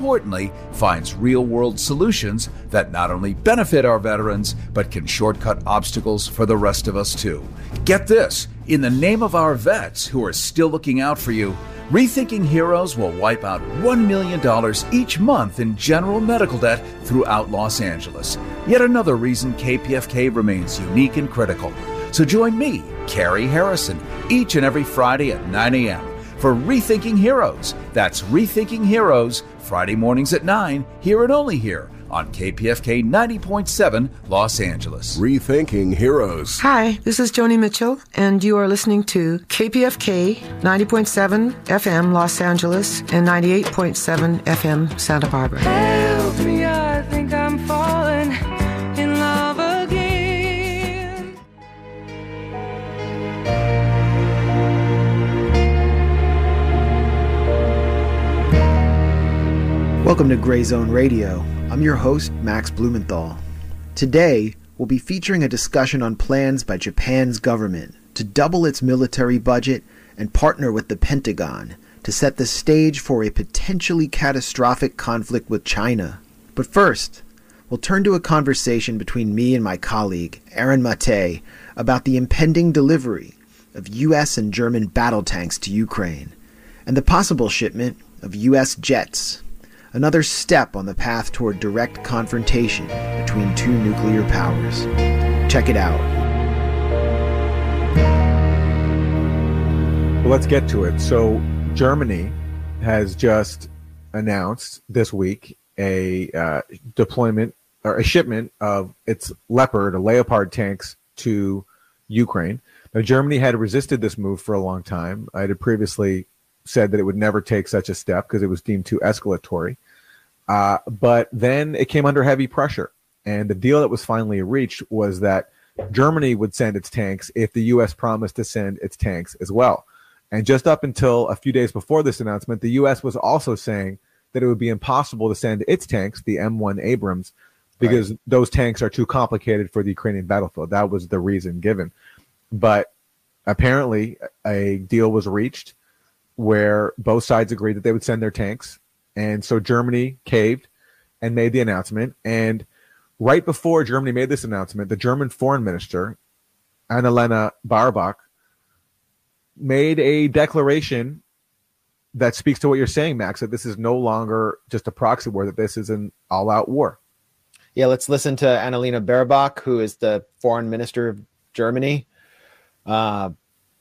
importantly, finds real-world solutions that not only benefit our veterans, but can shortcut obstacles for the rest of us too. Get this, in the name of our vets who are still looking out for you, Rethinking Heroes will wipe out $1 million each month in general medical debt throughout Los Angeles. Yet another reason KPFK remains unique and critical. So join me, Carrie Harrison, each and every Friday at 9 a.m. for Rethinking Heroes. That's Rethinking Heroes, Friday mornings at 9, here and only here on KPFK 90.7 Los Angeles. Rethinking Heroes. Hi, this is Joni Mitchell, and you are listening to KPFK 90.7 FM Los Angeles and 98.7 FM Santa Barbara. Help me, I think I'm falling in love again. Welcome to Gray Zone Radio. I'm your host, Max Blumenthal. Today, we'll be featuring a discussion on plans by Japan's government to double its military budget and partner with the Pentagon to set the stage for a potentially catastrophic conflict with China. But first, we'll turn to a conversation between me and my colleague, Aaron Mate, about the impending delivery of U.S. and German battle tanks to Ukraine, and the possible shipment of U.S. jets, another step on the path toward direct confrontation between two nuclear powers. Check it out. Well, let's get to it. So Germany has just announced this week a deployment or a shipment of its Leopard tanks to Ukraine. Now, Germany had resisted this move for a long time. I had previously said that it would never take such a step because it was deemed too escalatory. But then it came under heavy pressure. And the deal that was finally reached was that Germany would send its tanks if the U.S. promised to send its tanks as well. And just up until a few days before this announcement, the U.S. was also saying that it would be impossible to send its tanks, the M1 Abrams, because those tanks are too complicated for the Ukrainian battlefield. That was the reason given. But apparently a deal was reached where both sides agreed that they would send their tanks. And so Germany caved and made the announcement. And right before Germany made this announcement, the German foreign minister, Annalena Baerbock, made a declaration that speaks to what you're saying, Max, that this is no longer just a proxy war, that this is an all-out war. Yeah, let's listen to Annalena Baerbock, who is the foreign minister of Germany. Very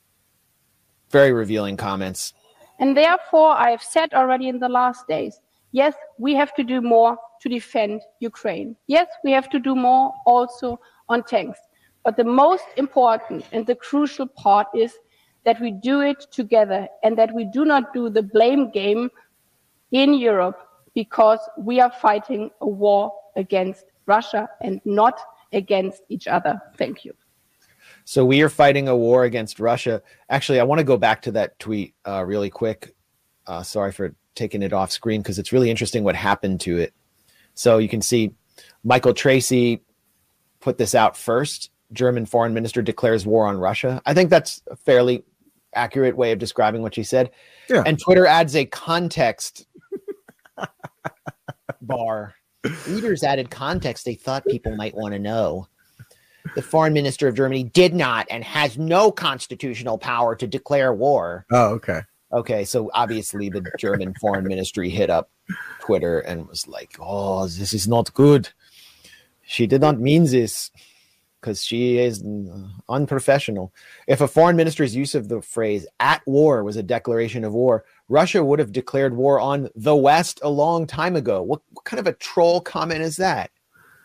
revealing comments. And therefore, I have said already in the last days, yes, we have to do more to defend Ukraine. Yes, we have to do more also on tanks. But the most important and the crucial part is that we do it together and that we do not do the blame game in Europe because we are fighting a war against Russia and not against each other. Thank you. So we are fighting a war against Russia. Actually, I want to go back to that tweet really quick. Sorry for taking it off screen because it's really interesting what happened to it. So you can see Michael Tracy put this out first. German foreign minister declares war on Russia. I think that's a fairly accurate way of describing what she said. Yeah. And Twitter adds a context bar. Readers added context they thought people might want to know. The foreign minister of Germany did not and has no constitutional power to declare war. Oh, okay. Okay, so obviously the German foreign ministry hit up Twitter and was like, oh, this is not good. She did not mean this because she is unprofessional. If a foreign minister's use of the phrase at war was a declaration of war, Russia would have declared war on the West a long time ago. What kind of a troll comment is that?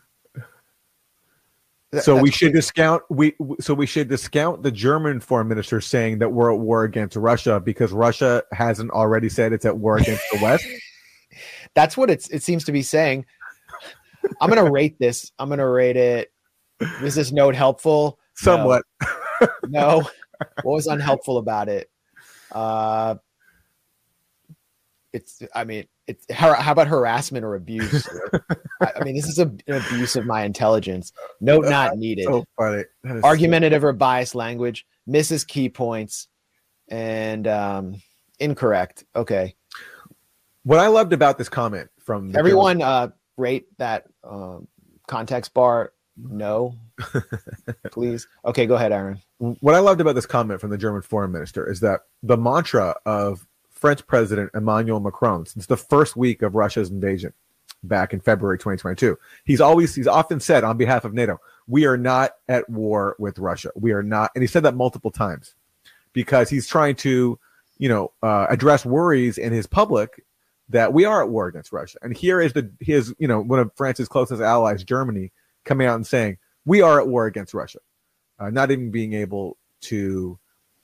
So we should discount the German foreign minister saying that we're at war against Russia because Russia hasn't already said it's at war against the West. That's what it seems to be saying. I'm going to rate this. I'm going to rate it. Is this note helpful? Somewhat. No. What was unhelpful about it? How about harassment or abuse? I mean, this is an abuse of my intelligence. Note not needed. So funny. Argumentative or biased language, misses key points, and incorrect. Okay. What I loved about this comment from everyone, rate that context bar. No, please. Okay, go ahead, Aaron. What I loved about this comment from the German foreign minister is that the mantra of French President Emmanuel Macron since the first week of Russia's invasion back in February 2022, he's often said on behalf of NATO, we are not at war with Russia. We are not. And he said that multiple times because he's trying to, address worries in his public that we are at war against Russia. And here is one of France's closest allies, Germany, coming out and saying, we are at war against Russia, not even being able to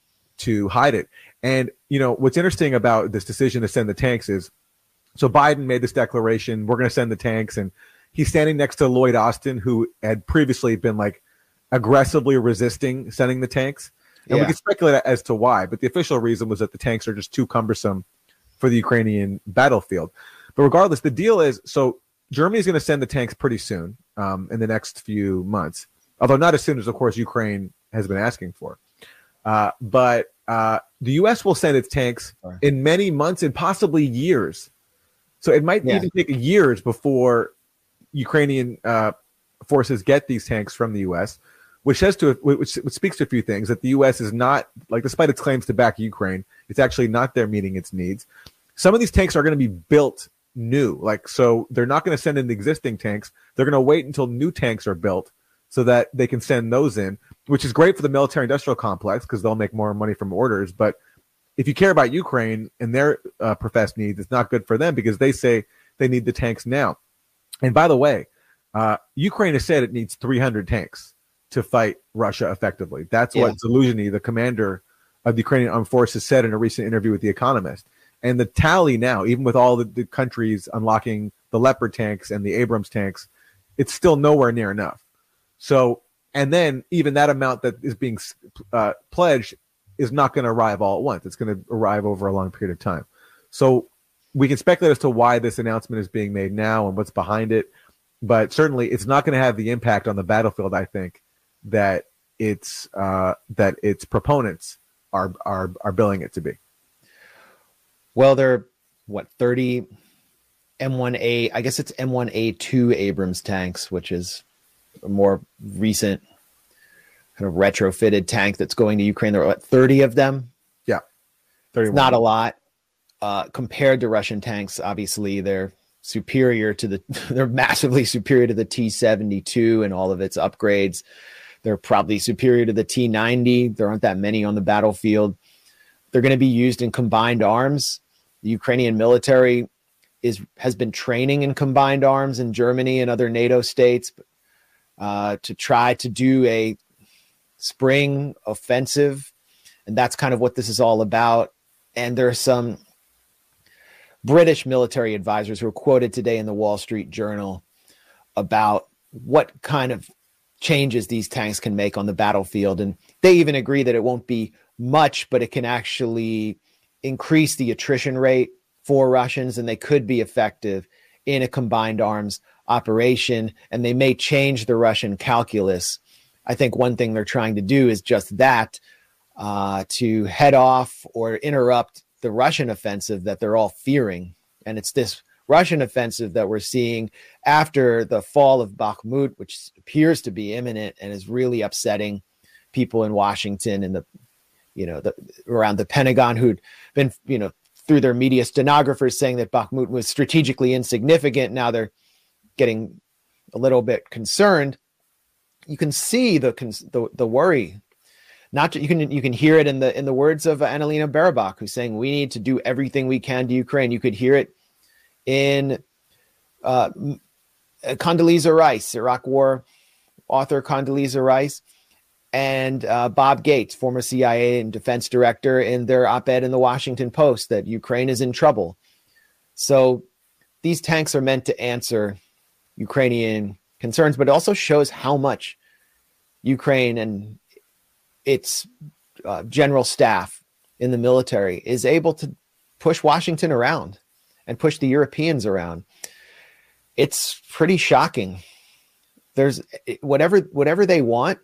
hide it. And, what's interesting about this decision to send the tanks is, so Biden made this declaration, we're going to send the tanks, and he's standing next to Lloyd Austin, who had previously been aggressively resisting sending the tanks. And we can speculate as to why, but the official reason was that the tanks are just too cumbersome for the Ukrainian battlefield. But regardless, the deal is, so Germany is going to send the tanks pretty soon, in the next few months, although not as soon as, of course, Ukraine has been asking for. But the U.S. will send its tanks in many months and possibly years. So it might even take years before Ukrainian forces get these tanks from the U.S., which speaks to a few things, that the U.S. is not, despite its claims to back Ukraine, it's actually not there meeting its needs. Some of these tanks are going to be built new. So they're not going to send in the existing tanks. They're going to wait until new tanks are built so that they can send those in, which is great for the military industrial complex because they'll make more money from orders. But if you care about Ukraine and their professed needs, it's not good for them because they say they need the tanks now. And by the way, Ukraine has said it needs 300 tanks to fight Russia effectively. That's what Zaluzhny, the commander of the Ukrainian armed forces, said in a recent interview with The Economist. And the tally now, even with all the countries unlocking the Leopard tanks and the Abrams tanks, it's still nowhere near enough. So, and then even that amount that is being pledged is not going to arrive all at once. It's going to arrive over a long period of time. So we can speculate as to why this announcement is being made now and what's behind it. But certainly it's not going to have the impact on the battlefield, I think, that its proponents are billing it to be. Well, they're 30 M1A, I guess it's M1A2 Abrams tanks, which is a more recent kind of retrofitted tank that's going to Ukraine. There are 30 of them. Yeah. 31. Not a lot. Compared to Russian tanks, obviously they're massively superior to the T-72 and all of its upgrades. They're probably superior to the T-90. There aren't that many on the battlefield. They're going to be used in combined arms. The Ukrainian military has been training in combined arms in Germany and other NATO states to try to do a spring offensive. And that's kind of what this is all about. And there are some British military advisors who were quoted today in the Wall Street Journal about what kind of changes these tanks can make on the battlefield. And they even agree that it won't be much, but it can actually increase the attrition rate for Russians, and they could be effective in a combined arms operation, and they may change the Russian calculus. I think one thing they're trying to do is just that, to head off or interrupt the Russian offensive that they're all fearing. And it's this Russian offensive that we're seeing after the fall of Bakhmut, which appears to be imminent and is really upsetting people in Washington and around the Pentagon, who'd been, through their media stenographers saying that Bakhmut was strategically insignificant. Now they're getting a little bit concerned. You can see the worry. You can hear it in the words of Annalena Baerbock, who's saying we need to do everything we can to Ukraine. You could hear it in Condoleezza Rice, Iraq War author Condoleezza Rice, and Bob Gates, former CIA and defense director, in their op-ed in the Washington Post that Ukraine is in trouble. So these tanks are meant to answer Ukrainian concerns, but it also shows how much Ukraine and its general staff in the military is able to push Washington around and push the Europeans around. It's pretty shocking. There's whatever they want,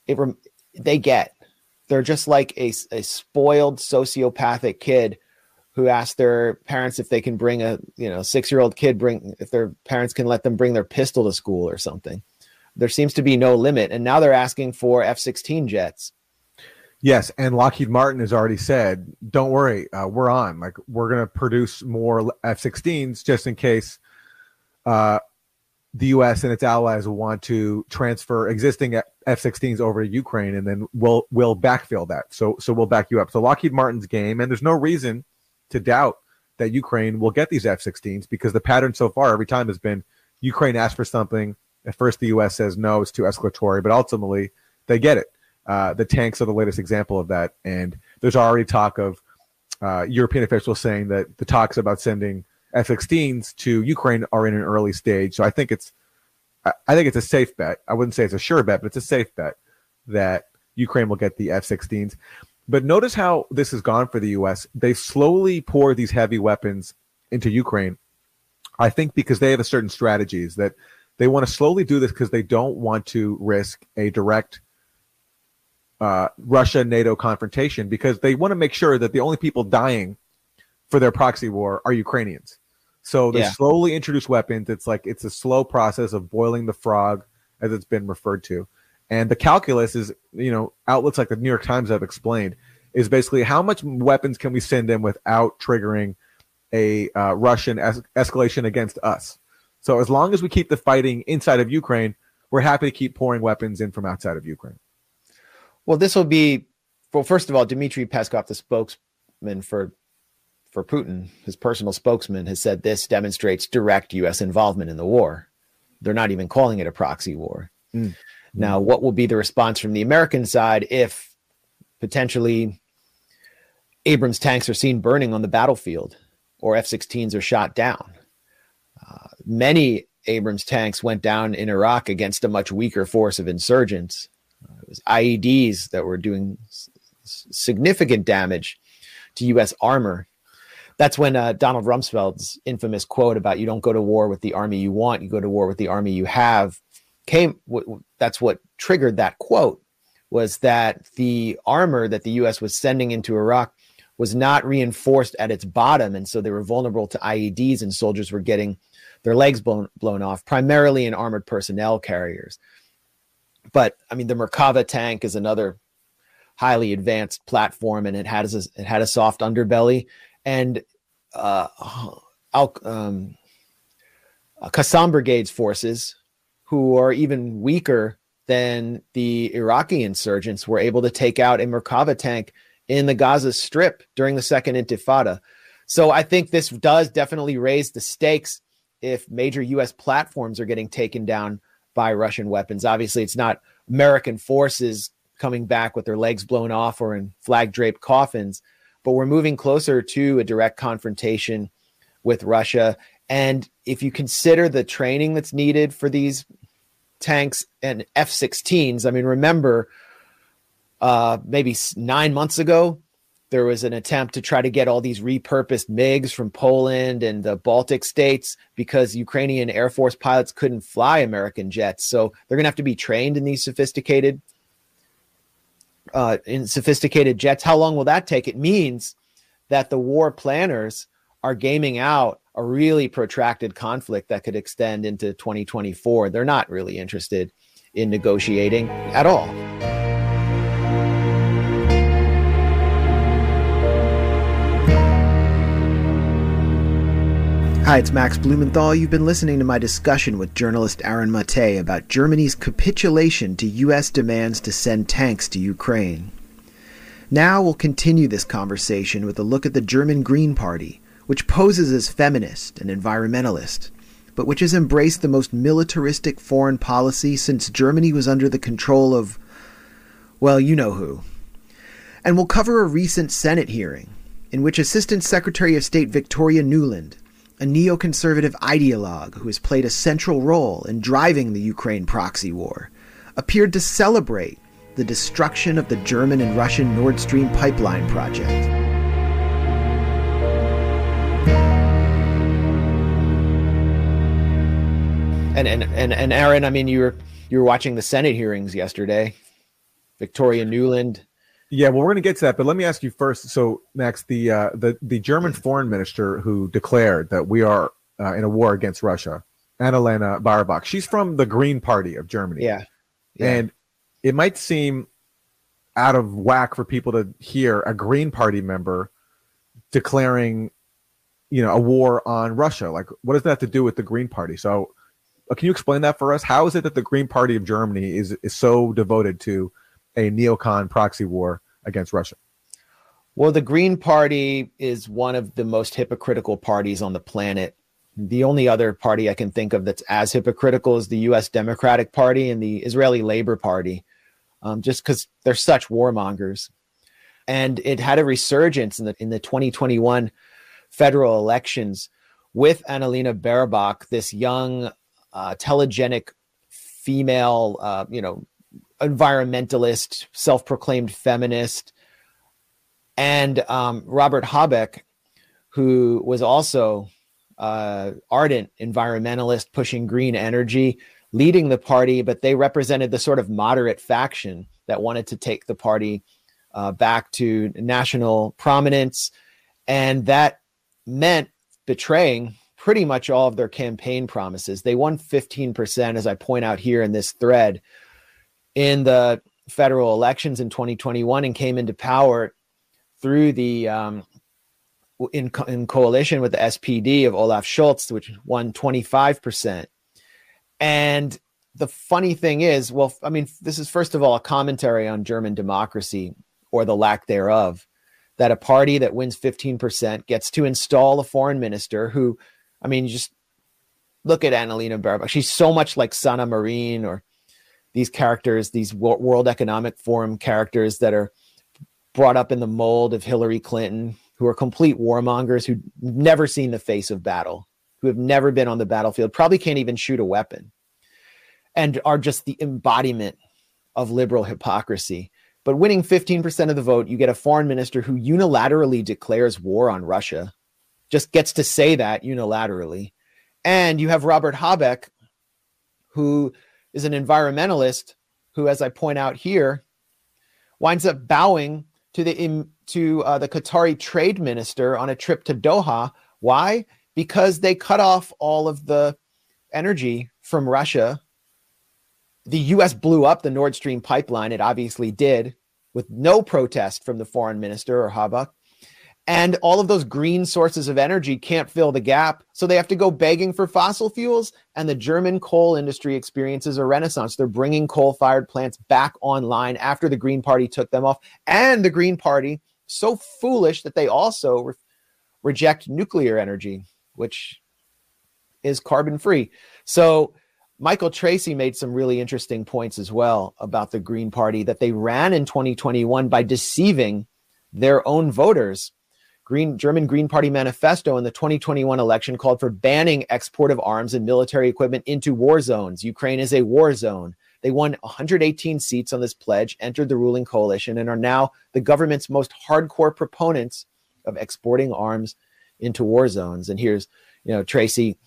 they get. They're just like a spoiled sociopathic kid who asked their parents if they can bring a 6-year-old kid, if their parents can let them bring their pistol to school or something. There seems to be no limit. And now they're asking for F-16 jets. Yes, and Lockheed Martin has already said, don't worry, we're on. Like, we're going to produce more F-16s just in case the U.S. and its allies want to transfer existing F-16s over to Ukraine, and then we'll backfill that. So we'll back you up. So Lockheed Martin's game, and there's no reason to doubt that Ukraine will get these F-16s, because the pattern so far every time has been Ukraine asks for something. At first, the U.S. says no, it's too escalatory, but ultimately they get it. The tanks are the latest example of that, and there's already talk of European officials saying that the talks about sending F-16s to Ukraine are in an early stage. So I think it's a safe bet. I wouldn't say it's a sure bet, but it's a safe bet that Ukraine will get the F-16s. But notice how this has gone for the U.S. They slowly pour these heavy weapons into Ukraine, I think because they have a certain strategies that they want to slowly do this because they don't want to risk a direct Russia-NATO confrontation, because they want to make sure that the only people dying for their proxy war are Ukrainians. So they slowly introduce weapons. It's a slow process of boiling the frog, as it's been referred to. And the calculus is, outlets like the New York Times have explained, is basically how much weapons can we send in without triggering a Russian escalation against us. So as long as we keep the fighting inside of Ukraine, we're happy to keep pouring weapons in from outside of Ukraine. Well, this will be, first of all, Dmitry Peskov, the spokesman for Putin, his personal spokesman, has said this demonstrates direct U.S. involvement in the war. They're not even calling it a proxy war. Now, what will be the response from the American side if potentially Abrams tanks are seen burning on the battlefield or F-16s are shot down? Many Abrams tanks went down in Iraq against a much weaker force of insurgents. It was IEDs that were doing significant damage to U.S. armor. That's when Donald Rumsfeld's infamous quote about "you don't go to war with the army you want, you go to war with the army you have" came. That's what triggered that quote, was that the armor that the U.S. was sending into Iraq was not reinforced at its bottom, and so they were vulnerable to IEDs, and soldiers were getting their legs blown off, primarily in armored personnel carriers. But I mean, the Merkava tank is another highly advanced platform, and it had a soft underbelly. And Qassam Brigade's forces, who are even weaker than the Iraqi insurgents, were able to take out a Merkava tank in the Gaza Strip during the Second Intifada. So I think this does definitely raise the stakes if major U.S. platforms are getting taken down by Russian weapons. Obviously, it's not American forces coming back with their legs blown off or in flag-draped coffins, but we're moving closer to a direct confrontation with Russia. And if you consider the training that's needed for these tanks and F-16s, I mean, remember, maybe 9 months ago, there was an attempt to try to get all these repurposed MiGs from Poland and the Baltic states because Ukrainian Air Force pilots couldn't fly American jets. So they're going to have to be trained in these sophisticated jets. How long will that take? It means that the war planners are gaming out a really protracted conflict that could extend into 2024. They're not really interested in negotiating at all. Hi, it's Max Blumenthal. You've been listening to my discussion with journalist Aaron Mate about Germany's capitulation to U.S. demands to send tanks to Ukraine. Now we'll continue this conversation with a look at the German Green Party, which poses as feminist and environmentalist, but which has embraced the most militaristic foreign policy since Germany was under the control of, well, you know who. And we'll cover a recent Senate hearing in which Assistant Secretary of State Victoria Nuland, a neoconservative ideologue who has played a central role in driving the Ukraine proxy war, appeared to celebrate the destruction of the German and Russian Nord Stream pipeline project. And Aaron, I mean, you were watching the Senate hearings yesterday. Victoria Nuland Yeah, well, we're going to get to that, but let me ask you first. So, Max, the German foreign minister who declared that we are in a war against Russia, Annalena Baerbock, she's from the Green Party of Germany. Yeah. And it might seem out of whack for people to hear a Green Party member declaring, a war on Russia. Like, what does that have to do with the Green Party? So, can you explain that for us? How is it that the Green Party of Germany is so devoted to a neocon proxy war against Russia? Well, the Green Party is one of the most hypocritical parties on the planet. The only other party I can think of that's as hypocritical is the U.S. Democratic Party and the Israeli Labor Party, just because they're such warmongers. And it had a resurgence in the 2021 federal elections with Annalena Baerbock, this young, telegenic female, environmentalist, self-proclaimed feminist, and Robert Habeck, who was also ardent environmentalist pushing green energy, leading the party, but they represented the sort of moderate faction that wanted to take the party back to national prominence. And that meant betraying pretty much all of their campaign promises. They won 15%, as I point out here in this thread, in the federal elections in 2021 and came into power through the in coalition with the SPD of Olaf Scholz, which won 25%. And the funny thing is, this is first of all a commentary on German democracy or the lack thereof, that a party that wins 15% gets to install a foreign minister who, just look at Annalena Baerbock. She's so much like Sanna Marin or these characters, these World Economic Forum characters that are brought up in the mold of Hillary Clinton, who are complete warmongers, who've never seen the face of battle, who have never been on the battlefield, probably can't even shoot a weapon, and are just the embodiment of liberal hypocrisy. But winning 15% of the vote, you get a foreign minister who unilaterally declares war on Russia, just gets to say that unilaterally. And you have Robert Habeck, who is an environmentalist who, as I point out here, winds up bowing to the Qatari trade minister on a trip to Doha. Why? Because they cut off all of the energy from Russia. The U.S. blew up the Nord Stream pipeline. It obviously did, with no protest from the foreign minister or Habeck. And all of those green sources of energy can't fill the gap. So they have to go begging for fossil fuels. And the German coal industry experiences a renaissance. They're bringing coal-fired plants back online after the Green Party took them off. And the Green Party, so foolish that they also reject nuclear energy, which is carbon-free. So Michael Tracy made some really interesting points as well about the Green Party, that they ran in 2021 by deceiving their own voters. German Green Party manifesto in the 2021 election called for banning export of arms and military equipment into war zones. Ukraine is a war zone. They won 118 seats on this pledge, entered the ruling coalition, and are now the government's most hardcore proponents of exporting arms into war zones. And here's, Tracy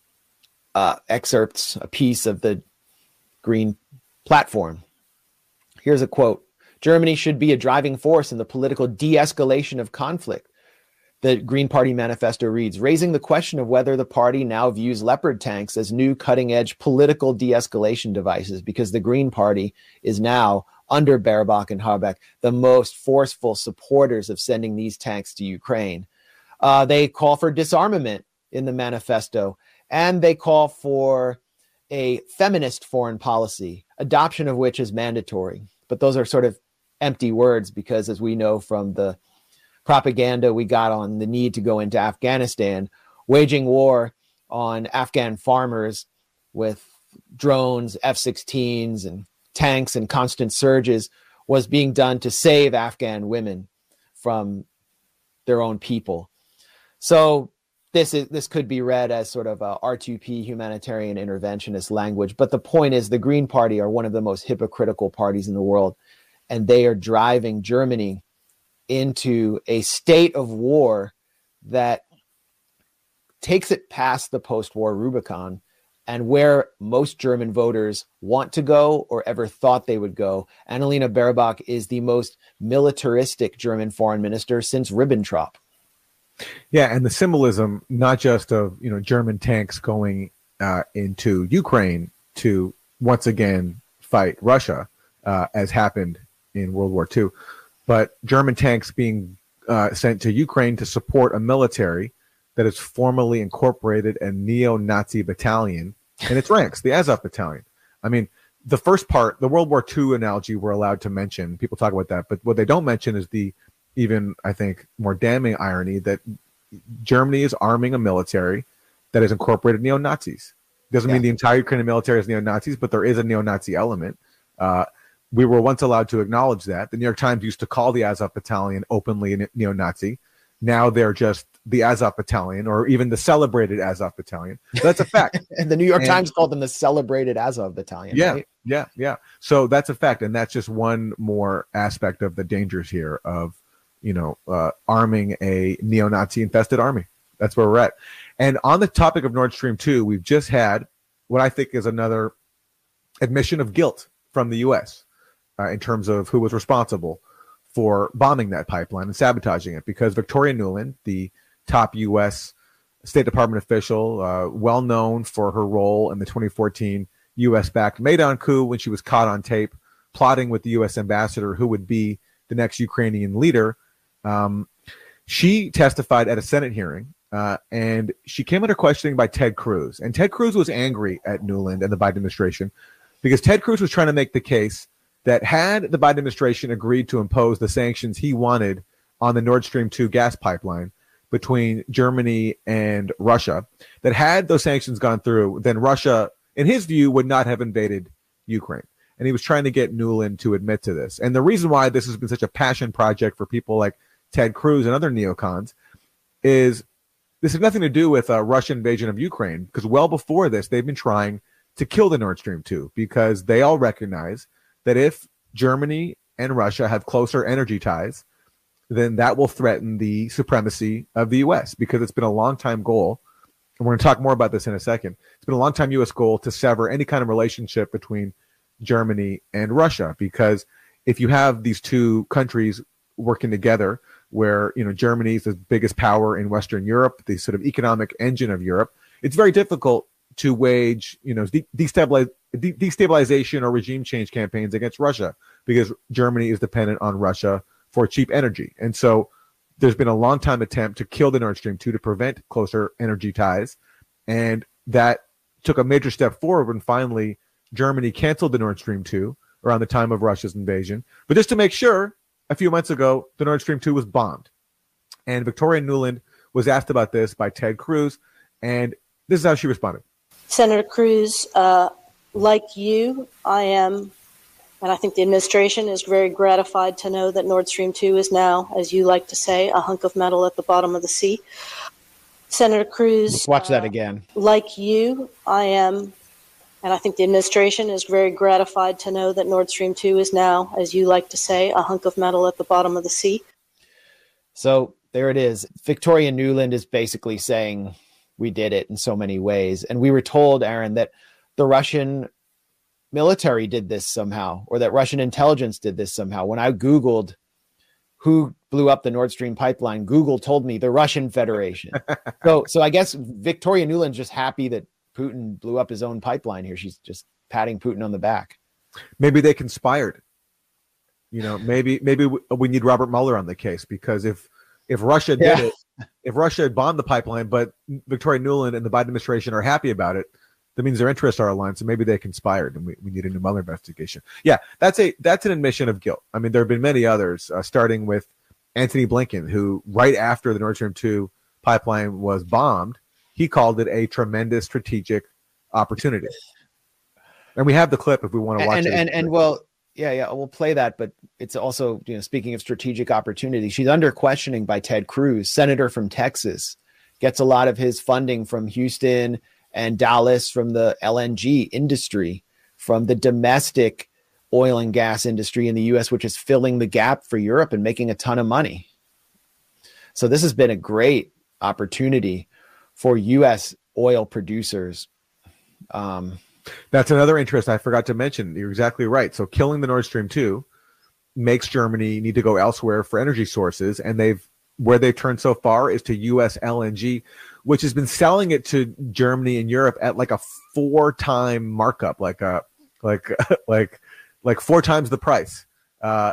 excerpts a piece of the Green platform. Here's a quote: "Germany should be a driving force in the political de-escalation of conflict." The Green Party manifesto reads, raising the question of whether the party now views Leopard tanks as new cutting-edge political de-escalation devices, because the Green Party is now, under Baerbock and Habeck, the most forceful supporters of sending these tanks to Ukraine. They call for disarmament in the manifesto, and they call for a feminist foreign policy, adoption of which is mandatory. But those are sort of empty words, because as we know from the propaganda we got on the need to go into Afghanistan, waging war on Afghan farmers with drones, F-16s, and tanks and constant surges was being done to save Afghan women from their own people. So this could be read as sort of a R2P humanitarian interventionist language. But the point is, the Green Party are one of the most hypocritical parties in the world, and they are driving Germany into a state of war that takes it past the post-war Rubicon and where most German voters want to go or ever thought they would go. Annalena Baerbock is the most militaristic German foreign minister since Ribbentrop. Yeah, and the symbolism, not just of German tanks going into Ukraine to once again fight Russia, as happened in World War II, but German tanks being sent to Ukraine to support a military that is formally incorporated a neo-Nazi battalion in its ranks, the Azov Battalion. I mean, the first part, the World War II analogy we're allowed to mention, people talk about that, but what they don't mention is the even, I think, more damning irony that Germany is arming a military that has incorporated neo-Nazis. Doesn't mean the entire Ukrainian military is neo-Nazis, but there is a neo-Nazi element. We were once allowed to acknowledge that. The New York Times used to call the Azov Battalion openly neo-Nazi. Now they're just the Azov Battalion, or even the celebrated Azov Battalion. So that's a fact. And the New York Times called them the celebrated Azov Battalion. Yeah, right? yeah. So that's a fact, and that's just one more aspect of the dangers here of, arming a neo-Nazi infested army. That's where we're at. And on the topic of Nord Stream 2, we've just had what I think is another admission of guilt from the U.S. In terms of who was responsible for bombing that pipeline and sabotaging it, because Victoria Nuland, the top U.S. State Department official, well known for her role in the 2014 U.S.-backed Maidan coup when she was caught on tape plotting with the U.S. ambassador who would be the next Ukrainian leader, she testified at a Senate hearing, and she came under questioning by Ted Cruz. And Ted Cruz was angry at Nuland and the Biden administration because Ted Cruz was trying to make the case that had the Biden administration agreed to impose the sanctions he wanted on the Nord Stream 2 gas pipeline between Germany and Russia, that had those sanctions gone through, then Russia, in his view, would not have invaded Ukraine. And he was trying to get Nuland to admit to this. And the reason why this has been such a passion project for people like Ted Cruz and other neocons is this has nothing to do with a Russian invasion of Ukraine, because well before this, they've been trying to kill the Nord Stream 2 because they all recognize that if Germany and Russia have closer energy ties, then that will threaten the supremacy of the U.S. because it's been a long-time goal, and we're going to talk more about this in a second. It's been a long-time U.S. goal to sever any kind of relationship between Germany and Russia, because if you have these two countries working together where, Germany is the biggest power in Western Europe, the sort of economic engine of Europe, it's very difficult to wage, destabilization or regime change campaigns against Russia because Germany is dependent on Russia for cheap energy. And so there's been a long time attempt to kill the Nord Stream 2 to prevent closer energy ties. And that took a major step forward when finally Germany canceled the Nord Stream 2 around the time of Russia's invasion. But just to make sure, a few months ago, the Nord Stream 2 was bombed. And Victoria Nuland was asked about this by Ted Cruz, and this is how she responded. Senator Cruz, like you, I am, and I think the administration is very gratified to know that Nord Stream 2 is now, as you like to say, a hunk of metal at the bottom of the sea. Senator Cruz. Let's watch that again. Like you, I am, and I think the administration is very gratified to know that Nord Stream 2 is now, as you like to say, a hunk of metal at the bottom of the sea. So there it is. Victoria Nuland is basically saying we did it in so many ways. And we were told, Aaron, that the Russian military did this somehow, or that Russian intelligence did this somehow. When I Googled who blew up the Nord Stream pipeline, Google told me the Russian Federation. So I guess Victoria Nuland's just happy that Putin blew up his own pipeline here. She's just patting Putin on the back. Maybe they conspired. Maybe we need Robert Mueller on the case, because if Russia did it, if Russia had bombed the pipeline, but Victoria Nuland and the Biden administration are happy about it, that means their interests are aligned. So maybe they conspired, and we need a new Mueller investigation. Yeah, that's an admission of guilt. I mean, there have been many others, starting with Antony Blinken, who right after the Nord Stream 2 pipeline was bombed, he called it a tremendous strategic opportunity. And we have the clip if we want to watch it. And well, yeah, we'll play that. But it's also, speaking of strategic opportunity, she's under questioning by Ted Cruz, senator from Texas, gets a lot of his funding from Houston and Dallas, from the LNG industry, from the domestic oil and gas industry in the U.S., which is filling the gap for Europe and making a ton of money. So this has been a great opportunity for U.S. oil producers. That's another interest I forgot to mention. You're exactly right. So killing the Nord Stream 2 makes Germany need to go elsewhere for energy sources, and where they've turned so far is to U.S. LNG, which has been selling it to Germany and Europe at like a 4-time markup, like 4 times the price of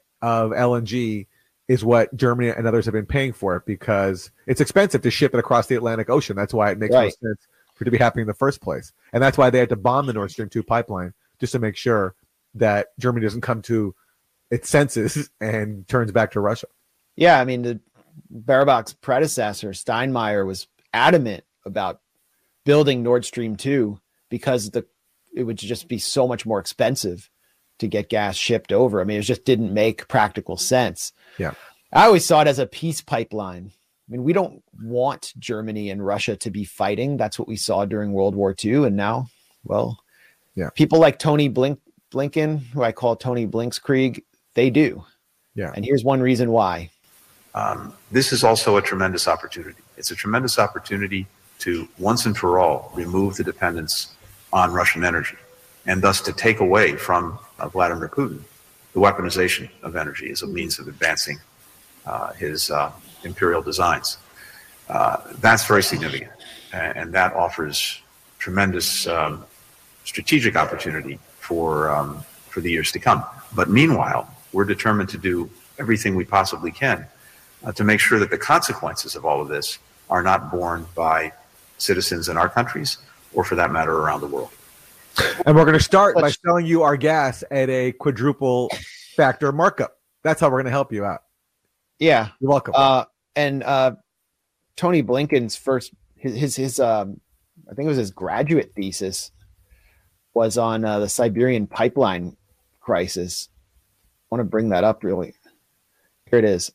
LNG is what Germany and others have been paying for it, because it's expensive to ship it across the Atlantic Ocean. That's why it makes no sense for it to be happening in the first place. And that's why they had to bomb the Nord Stream 2 pipeline, just to make sure that Germany doesn't come to its senses and turns back to Russia. Yeah, I mean, the Baerbock's predecessor, Steinmeier, was adamant about building Nord Stream 2 because it would just be so much more expensive to get gas shipped over. I mean, it just didn't make practical sense. Yeah. I always saw it as a peace pipeline. I mean, we don't want Germany and Russia to be fighting. That's what we saw during World War II. And now, well, people like Tony Blinken, who I call Tony Blinkskrieg, they do. Yeah. And here's one reason why. This is also a tremendous opportunity. It's a tremendous opportunity to once and for all remove the dependence on Russian energy, and thus to take away from Vladimir Putin the weaponization of energy as a means of advancing his imperial designs. That's very significant, and that offers tremendous strategic opportunity for the years to come. But meanwhile, we're determined to do everything we possibly can to make sure that the consequences of all of this are not borne by citizens in our countries, or for that matter, around the world. And we're going to start by selling you our gas at a quadruple factor markup. That's how we're going to help you out. Yeah. You're welcome. And Tony Blinken's his I think it was his graduate thesis was on the Siberian pipeline crisis. I want to bring that up really. Here it is.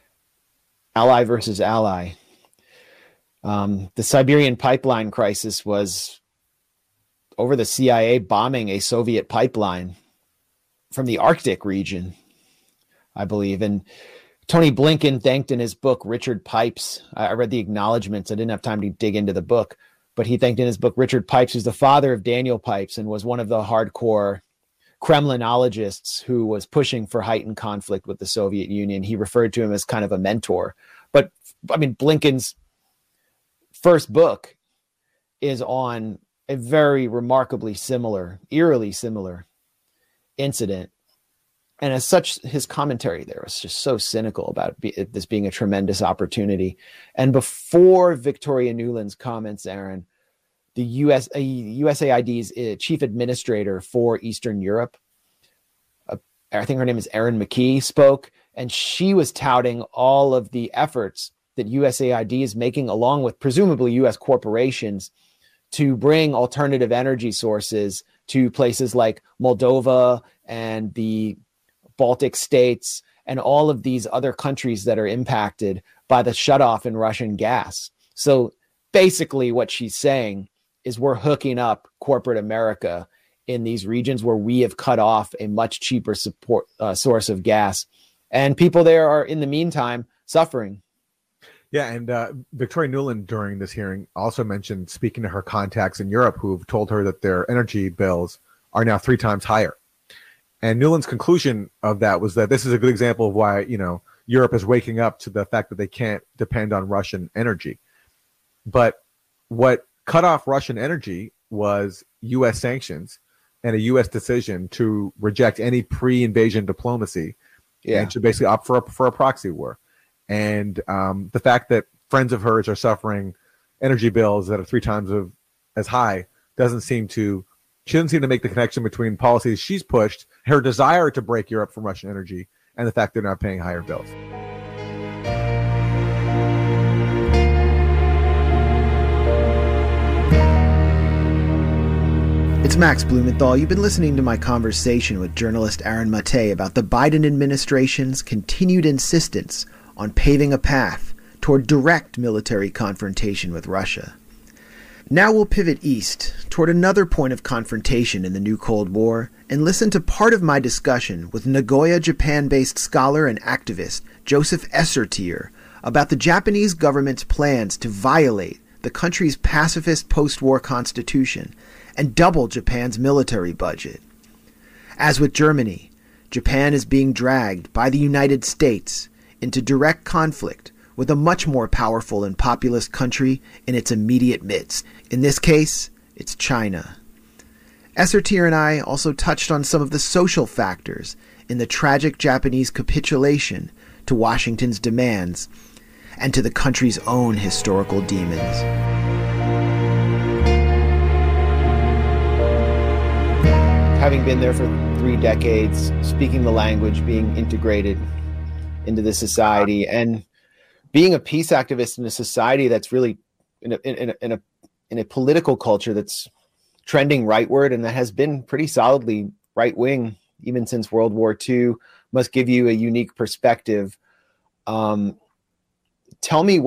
Ally versus ally. The Siberian pipeline crisis was over the CIA bombing a Soviet pipeline from the Arctic region, I believe. And Tony Blinken thanked in his book, Richard Pipes. I read the acknowledgments. I didn't have time to dig into the book, but he thanked in his book, Richard Pipes, who's the father of Daniel Pipes and was one of the hardcore Kremlinologists who was pushing for heightened conflict with the Soviet Union. He referred to him as kind of a mentor. But I mean, Blinken's first book is on a very remarkably similar, eerily similar incident. And as such, his commentary there was just so cynical about this being a tremendous opportunity. And before Victoria Nuland's comments, Aaron, the USAID's chief administrator for Eastern Europe, I think her name is Erin McKee, spoke, and she was touting all of the efforts that USAID is making, along with presumably U.S. corporations, to bring alternative energy sources to places like Moldova and the Baltic states and all of these other countries that are impacted by the shutoff in Russian gas. So basically what she's saying is we're hooking up corporate America in these regions where we have cut off a much cheaper source of gas. And people there are, in the meantime, suffering. Yeah, and Victoria Nuland during this hearing also mentioned speaking to her contacts in Europe who have told her that their energy bills are now 3 times higher. And Nuland's conclusion of that was that this is a good example of why, Europe is waking up to the fact that they can't depend on Russian energy. But what cut off Russian energy was U.S. sanctions and a U.S. decision to reject any pre-invasion diplomacy and to basically opt for a proxy war. And the fact that friends of hers are suffering energy bills that are 3 times as high she doesn't seem to make the connection between policies she's pushed, her desire to break Europe from Russian energy, and the fact they're not paying higher bills. It's Max Blumenthal. You've been listening to my conversation with journalist Aaron Mate about the Biden administration's continued insistence on paving a path toward direct military confrontation with Russia. Now we'll pivot east toward another point of confrontation in the new Cold War and listen to part of my discussion with Nagoya, Japan-based scholar and activist Joseph Essertier about the Japanese government's plans to violate the the country's pacifist post-war constitution and double Japan's military budget. As with Germany, Japan is being dragged by the United States into direct conflict with a much more powerful and populous country in its immediate midst. In this case, it's China. Essertier and I also touched on some of the social factors in the tragic Japanese capitulation to Washington's demands and to the country's own historical demons. Having been there for 3 decades, speaking the language, being integrated into the society, and being a peace activist in a society that's really in a political culture that's trending rightward and that has been pretty solidly right-wing even since World War II, must give you a unique perspective. Tell me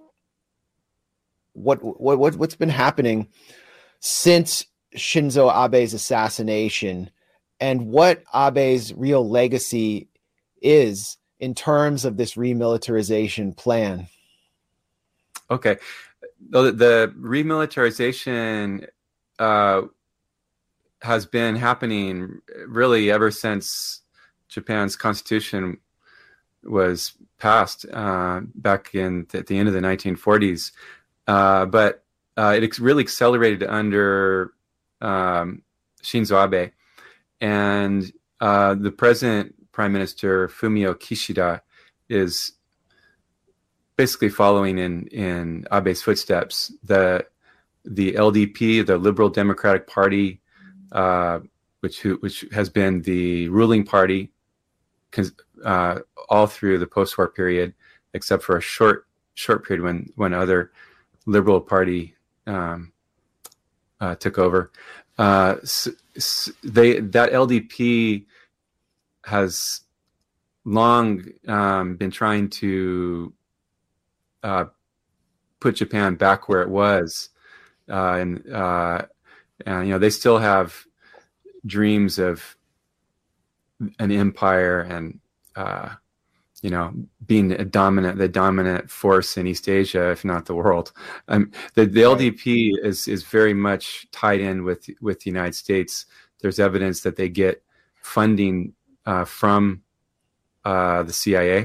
what's been happening since Shinzo Abe's assassination, and what Abe's real legacy is in terms of this remilitarization plan. Okay. The remilitarization has been happening really ever since Japan's constitution was passed back at the end of the 1940s. But it really accelerated under Shinzo Abe. And the present Prime Minister, Fumio Kishida, is basically following in Abe's footsteps. The LDP, the Liberal Democratic Party, which has been the ruling party all through the post-war period, except for a short period when other Liberal Party took over. That LDP has long been trying to put Japan back where it was, and they still have dreams of an empire and being the dominant force in East Asia, if not the world. The LDP is very much tied in with the United States. There's evidence that they get funding from the CIA.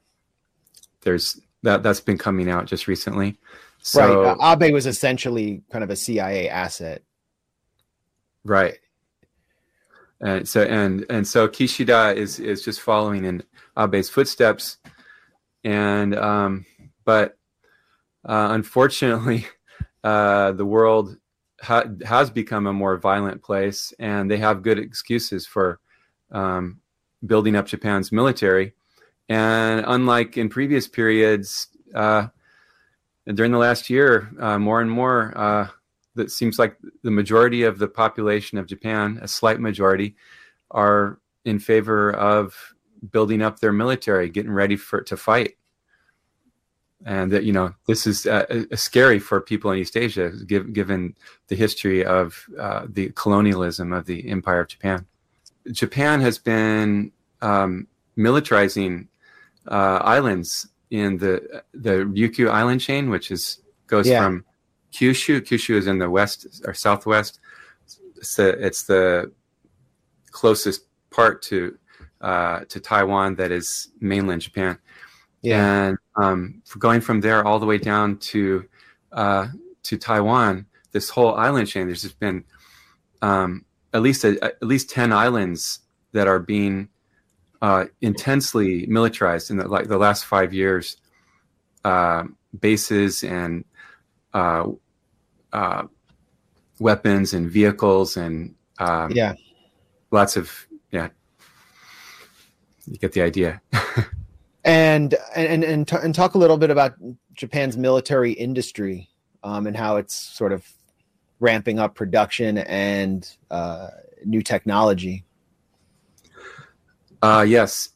That's been coming out just recently. So, right. Abe was essentially kind of a CIA asset. Right. And so Kishida is just following in Abe's footsteps, and but unfortunately, the world has become a more violent place, and they have good excuses for building up Japan's military. And unlike in previous periods, during the last year, more and more, that seems like the majority of the population of Japan, a slight majority, are in favor of building up their military, getting ready to fight. And that, this is scary for people in East Asia, given the history of the colonialism of the Empire of Japan. Japan has been militarizing islands in the Ryukyu island chain, which goes from Kyushu. Kyushu is in the west or southwest. It's the closest part to Taiwan that is mainland Japan. Yeah. And for going from there all the way down to Taiwan, this whole island chain, there's just been at least 10 islands that are being intensely militarized in the last 5 years. Bases and weapons and vehicles and lots of you get the idea. and talk a little bit about Japan's military industry and how it's sort of ramping up production and new technology. Yes.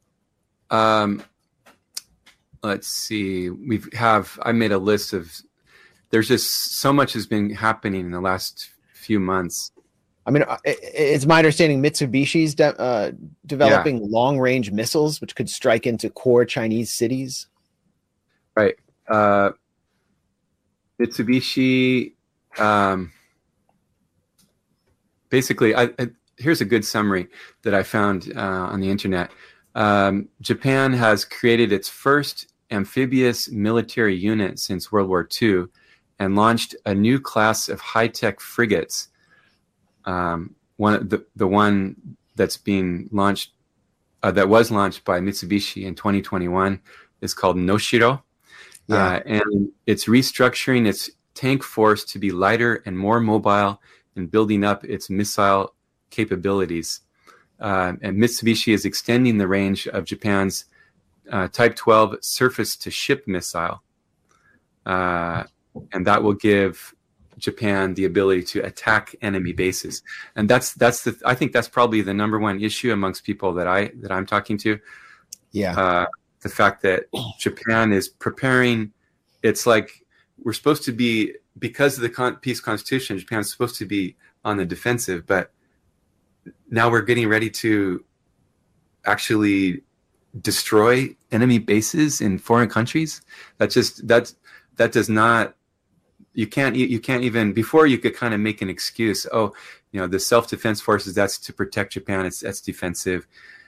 Let's see. I made a list of. There's just so much has been happening in the last few months. I mean, it's my understanding Mitsubishi's developing long-range missiles, which could strike into core Chinese cities. Right. Mitsubishi, basically, here's a good summary that I found on the internet. Japan has created its first amphibious military unit since World War II and launched a new class of high-tech frigates. The one that's being launched, that was launched by Mitsubishi in 2021, is called Noshiro. And it's restructuring its tank force to be lighter and more mobile and building up its missile capabilities. And Mitsubishi is extending the range of Japan's Type 12 surface-to-ship missile. And that will give Japan the ability to attack enemy bases. And I think that's probably the number one issue amongst people that I'm talking to. Yeah. The fact that Japan is preparing, it's like we're supposed to be, because of the peace constitution, Japan's supposed to be on the defensive, but now we're getting ready to actually destroy enemy bases in foreign countries. That does not, you can't even, before you could kind of make an excuse. Oh, the self-defense forces, that's to protect Japan. That's defensive.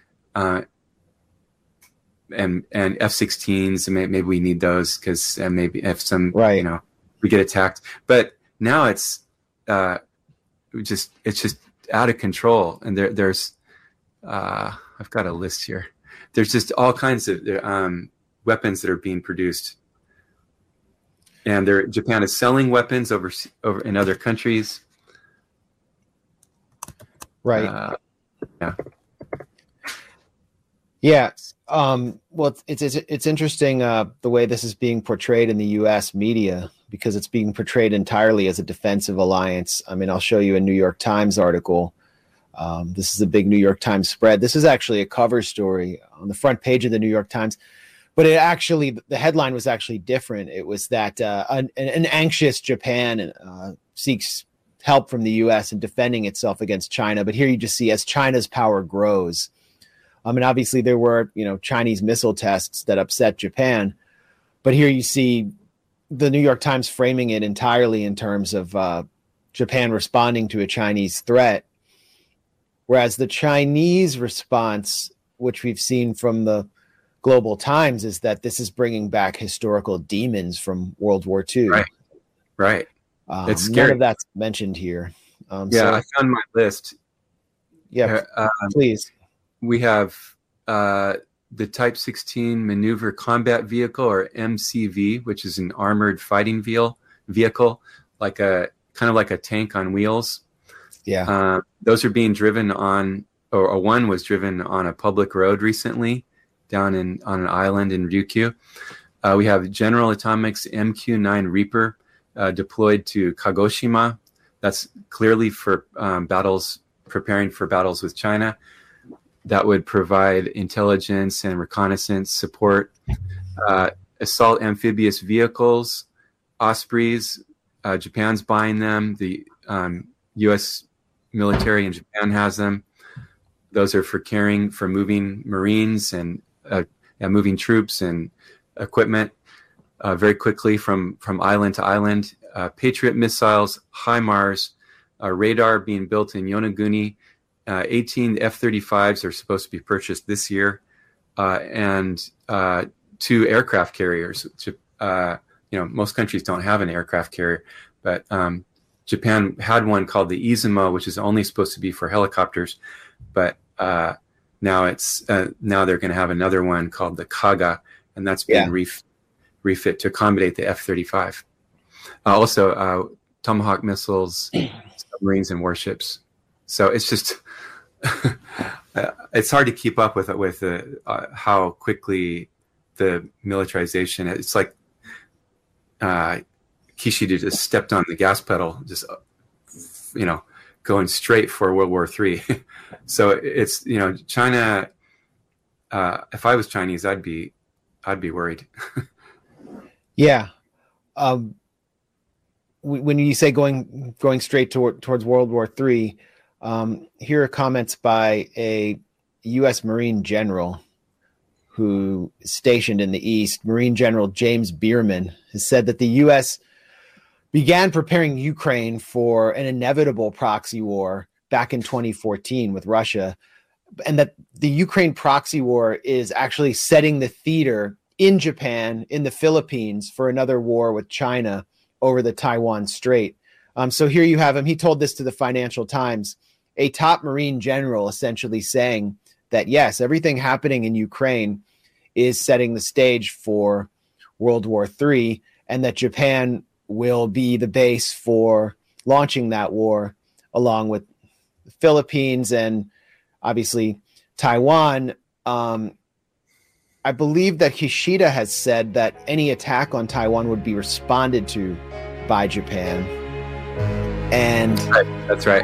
And F-16s, maybe we need those because maybe if some, we get attacked. But now it's just out of control. And there's I've got a list here. There's just all kinds of weapons that are being produced, and Japan is selling weapons over in other countries. Right. Yeah. Yeah. Well, it's interesting the way this is being portrayed in the U.S. media, because it's being portrayed entirely as a defensive alliance. I mean, I'll show you a New York Times article. This is a big New York Times spread. This is actually a cover story on the front page of the New York Times, but the headline was actually different. It was that an anxious Japan seeks help from the U.S. in defending itself against China. But here you just see, as China's power grows, and obviously there were, Chinese missile tests that upset Japan, but here you see the New York Times framing it entirely in terms of Japan responding to a Chinese threat, whereas the Chinese response, which we've seen from the Global Times, is that this is bringing back historical demons from World War II. Right. It's scary. None of that's mentioned here. I found my list. Yeah, please. We have the Type 16 Maneuver Combat Vehicle, or MCV, which is an armored fighting vehicle, like a tank on wheels. Yeah. Those are being driven on, or one was driven on a public road recently down on an island in Ryukyu. We have General Atomics MQ-9 Reaper deployed to Kagoshima. That's clearly for preparing for battles with China. That would provide intelligence and reconnaissance support. Assault amphibious vehicles, Ospreys, Japan's buying them. The U.S. military in Japan has them. Those are for moving Marines and moving troops and equipment very quickly from island to island. Patriot missiles, HIMARS, radar being built in Yonaguni. 18 F-35s are supposed to be purchased this year, and 2 aircraft carriers. Most countries don't have an aircraft carrier, but Japan had one called the Izumo, which is only supposed to be for helicopters, but now they're going to have another one called the Kaga, and that's being refit to accommodate the F-35. Also, Tomahawk missiles, submarines, and warships. So it's just it's hard to keep up with how quickly the militarization. It's like Kishida just stepped on the gas pedal, just going straight for World War III. So it's China. If I was Chinese, I'd be worried. Yeah. When you say going straight towards World War III. Here are comments by a U.S. Marine general who is stationed in the East. Marine General James Bierman has said that the U.S. began preparing Ukraine for an inevitable proxy war back in 2014 with Russia, and that the Ukraine proxy war is actually setting the theater in Japan, in the Philippines, for another war with China over the Taiwan Strait. So here you have him. He told this to the Financial Times, a top Marine general essentially saying that, yes, everything happening in Ukraine is setting the stage for World War III, and that Japan will be the base for launching that war, along with the Philippines and obviously Taiwan. I believe that Kishida has said that any attack on Taiwan would be responded to by Japan. And that's right.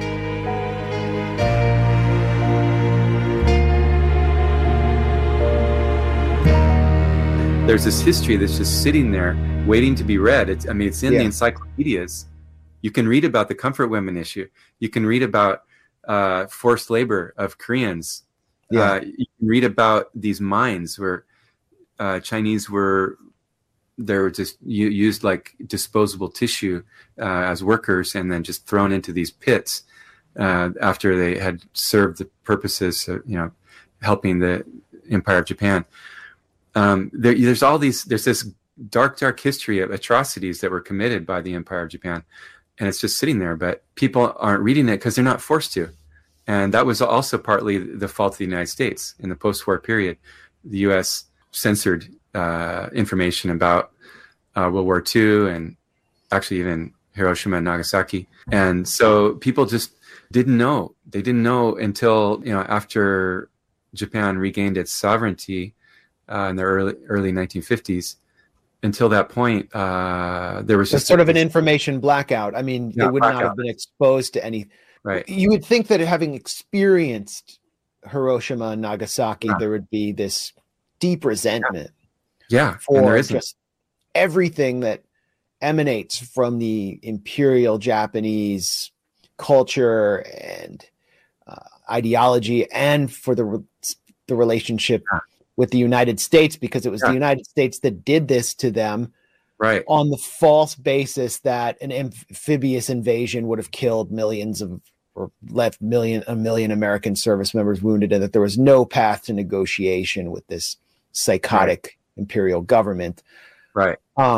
There's this history that's just sitting there waiting to be read. It's in the encyclopedias. You can read about the comfort women issue. You can read about forced labor of Koreans. You can read about these mines where Chinese they were just used like disposable tissue as workers, and then just thrown into these pits after they had served the purposes of, helping the Empire of Japan. There's this dark history of atrocities that were committed by the Empire of Japan, and it's just sitting there, but people aren't reading it because they're not forced to. And that was also partly the fault of the United States. In the post-war period, the U.S. censored information about World War II, and actually even Hiroshima and Nagasaki. And so people just didn't know. They didn't know until, after Japan regained its sovereignty in the early 1950s. Until that point, there was just sort of an information blackout. I mean, they would not have been exposed to any. Right. You would think that having experienced Hiroshima and Nagasaki, there would be this deep resentment. Yeah, for and there isn't. Just everything that emanates from the imperial Japanese culture and ideology, and for the relationship with the United States, because it was the United States that did this to them, right, on the false basis that an amphibious invasion would have killed millions of, or left a million American service members wounded, and that there was no path to negotiation with this psychotic imperial government. Right.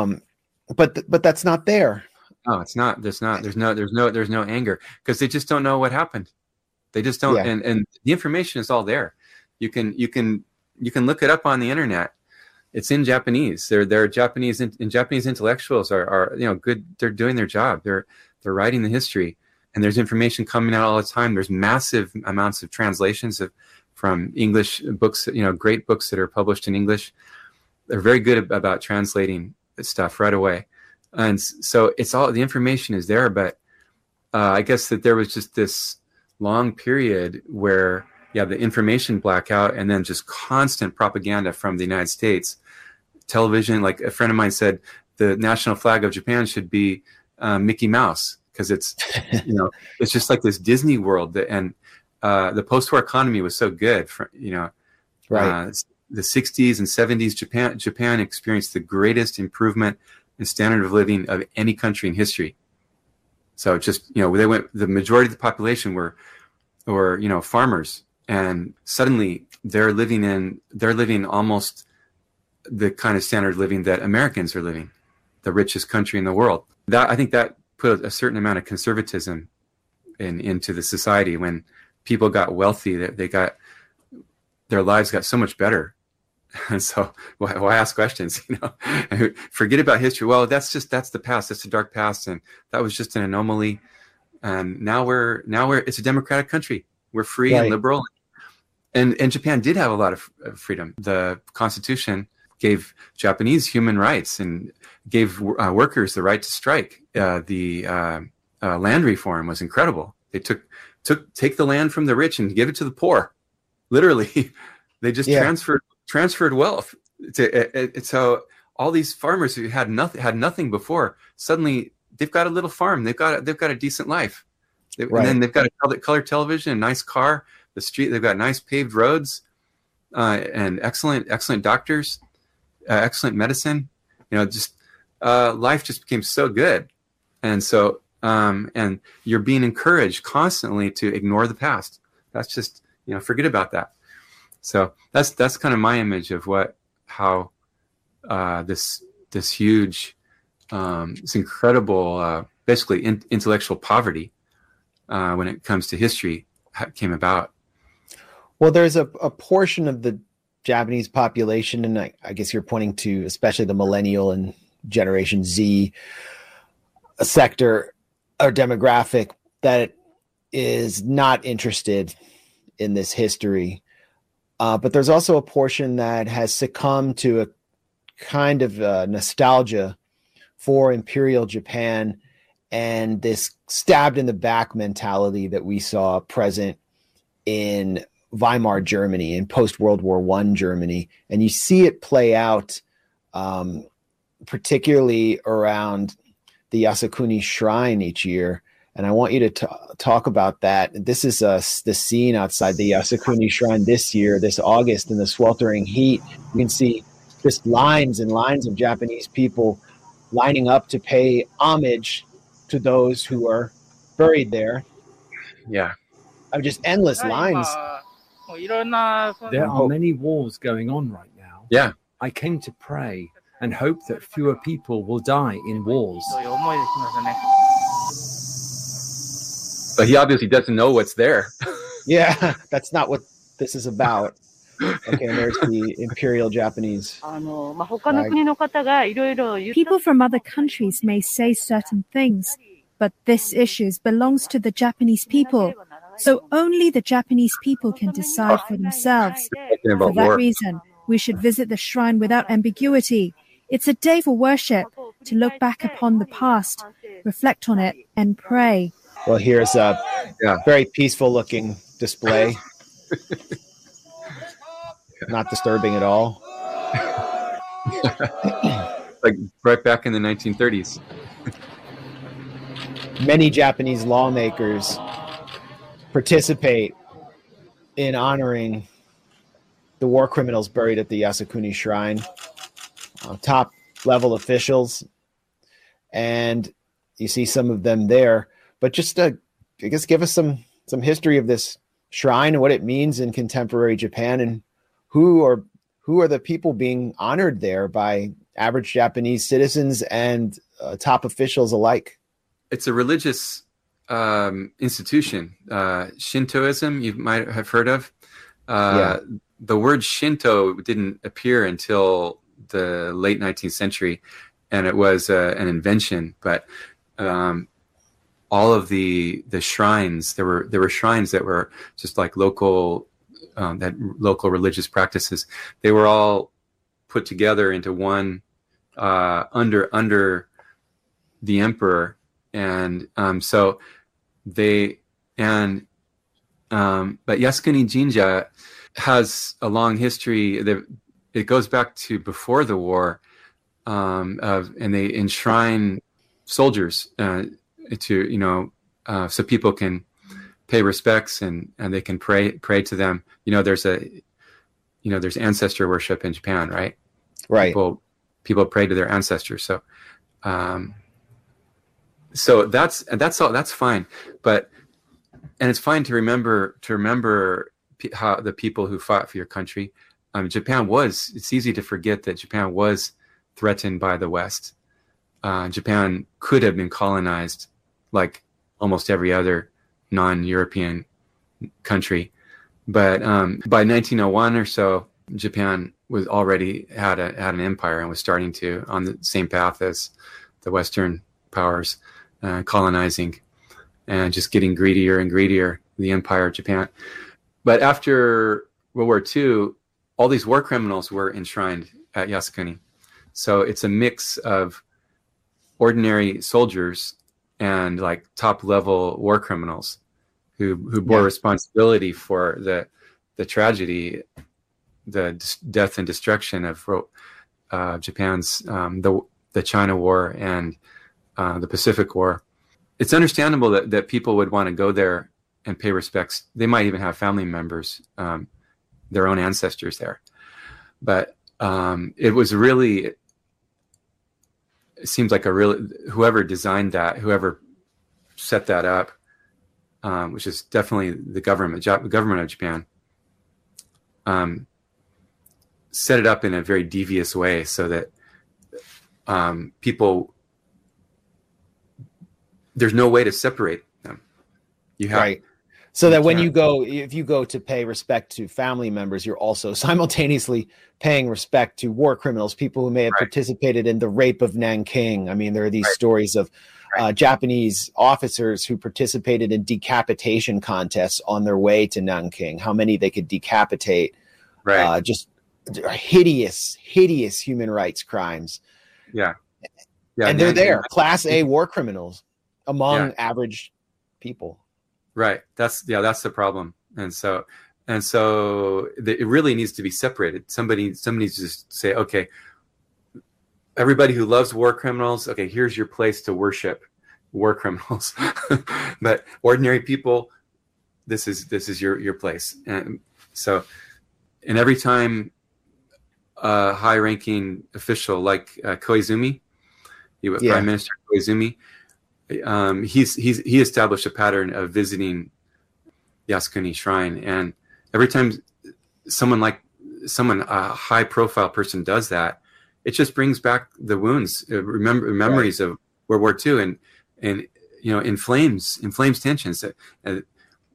But that's not there. No, it's not. There's no anger, because they just don't know what happened. They just don't. Yeah. And the information is all there. You can look it up on the internet. It's in Japanese. They're Japanese, and Japanese intellectuals are good. They're doing their job. They're writing the history, and there's information coming out all the time. There's massive amounts of translations from English books, great books that are published in English. They're very good about translating stuff right away. And so it's all, the information is there, but I guess that there was just this long period where the information blackout, and then just constant propaganda from the United States. Television, like a friend of mine said, the national flag of Japan should be Mickey Mouse, because it's, it's just like this Disney world. And the post-war economy was so good. Right. The 60s and 70s, Japan experienced the greatest improvement in standard of living of any country in history. So just, the majority of the population were farmers. And suddenly they're living almost the kind of standard of living that Americans are living, the richest country in the world. I think that put a certain amount of conservatism into the society. When people got wealthy, their lives got so much better. And so why ask questions? Forget about history. Well, that's the past. That's the dark past, and that was just an anomaly. And now it's a democratic country. We're free and liberal. And Japan did have a lot of freedom. The Constitution gave Japanese human rights and gave workers the right to strike. The land reform was incredible. They take the land from the rich and give it to the poor. Literally, they just transferred wealth. So all these farmers who had nothing before, suddenly they've got a little farm. They've got a decent life. And then they've got a color television, a nice car. The street, they've got nice paved roads, and excellent doctors, excellent medicine. Life just became so good. And so, and you're being encouraged constantly to ignore the past. That's just, forget about that. So that's kind of my image of how this huge, this incredible, basically intellectual poverty when it comes to history came about. Well, there's a portion of the Japanese population, and I guess you're pointing to especially the millennial and Generation Z sector or demographic, that is not interested in this history. But there's also a portion that has succumbed to a kind of nostalgia for Imperial Japan and this stabbed in the back mentality that we saw present in Weimar Germany and post-World War I Germany. And you see it play out particularly around the Yasukuni Shrine each year. And I want you to talk about that. This is the scene outside the Yasukuni Shrine this year, this August, in the sweltering heat. You can see just lines and lines of Japanese people lining up to pay homage to those who are buried there. Yeah. Just endless lines. There are many wars going on right now. Yeah. I came to pray and hope that fewer people will die in wars. But he obviously doesn't know what's there. Yeah, that's not what this is about. Okay, and there's the Imperial Japanese flag. People from other countries may say certain things, but this issue belongs to the Japanese people. So only the Japanese people can decide for themselves. For that reason, we should visit the shrine without ambiguity. It's a day for worship, to look back upon the past, reflect on it, and pray. Well, here's a very peaceful-looking display. Not disturbing at all. Like right back in the 1930s. Many Japanese lawmakers participate in honoring the war criminals buried at the Yasukuni Shrine. Top level officials, and you see some of them there. But just I guess give us some history of this shrine and what it means in contemporary Japan, and who are the people being honored there by average Japanese citizens and top officials alike. It's a religious institution, Shintoism, you might have heard of. The word Shinto didn't appear until the late 19th century, and it was an invention. But all of the shrines, there were shrines that were just like local religious practices. They were all put together into one under the emperor, and but Yasukuni Jinja has a long history. It goes back to before the war, and they enshrine soldiers to so people can pay respects and they can pray to them. There's ancestor worship in Japan, right? Right. People pray to their ancestors. So that's fine, and it's fine to remember how the people who fought for your country. It's easy to forget that Japan was threatened by the West. Japan could have been colonized like almost every other non-European country. But by 1901 or so, Japan was already had an empire and was starting to on the same path as the Western powers, colonizing and just getting greedier and greedier, the empire of Japan. But after World War II, all these war criminals were enshrined at Yasukuni. So it's a mix of ordinary soldiers and like top level war criminals who bore responsibility for the tragedy, the death and destruction of Japan's the China War and the Pacific War. It's understandable that people would want to go there and pay respects. They might even have family members, their own ancestors there. But it was really it seems like whoever designed that, whoever set that up, which is definitely the government of Japan, set it up in a very devious way so that people, there's no way to separate them. You have, right. So that when if you go to pay respect to family members, you're also simultaneously paying respect to war criminals, people who may have participated in the rape of Nanking. I mean, there are these stories of Japanese officers who participated in decapitation contests on their way to Nanking, how many they could decapitate. Just hideous human rights crimes. Yeah. And they're there, Class A war criminals among average people. Right. That's the problem. And so it really needs to be separated. Somebody needs to just say, okay, everybody who loves war criminals, okay, here's your place to worship war criminals. But ordinary people, this is your place. And so, and every time a high-ranking official like Koizumi, Prime Minister Koizumi, he established a pattern of visiting Yasukuni Shrine, and every time a high-profile person does that, it just brings back the wounds, memories of World War II, and inflames tensions. The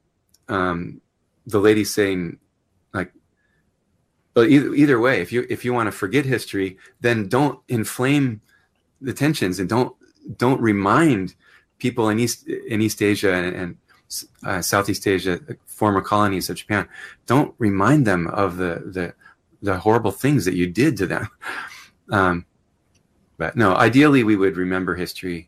lady saying, like, but either way, if you want to forget history, then don't inflame the tensions, and don't remind people in East Asia and Southeast Asia, former colonies of Japan, don't remind them of the horrible things that you did to them. But no, ideally we would remember history,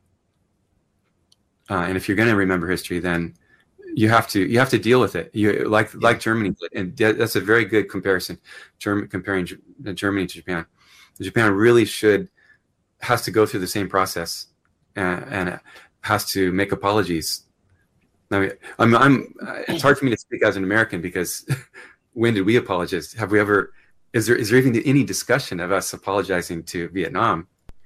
and if you're going to remember history, then you have to deal with it. Like Germany did, and that's a very good comparison. Comparing Germany to Japan, Japan really has to go through the same process, and has to make apologies. I mean, it's hard for me to speak as an American, because when did we apologize? Have we ever? Is there even any discussion of us apologizing to Vietnam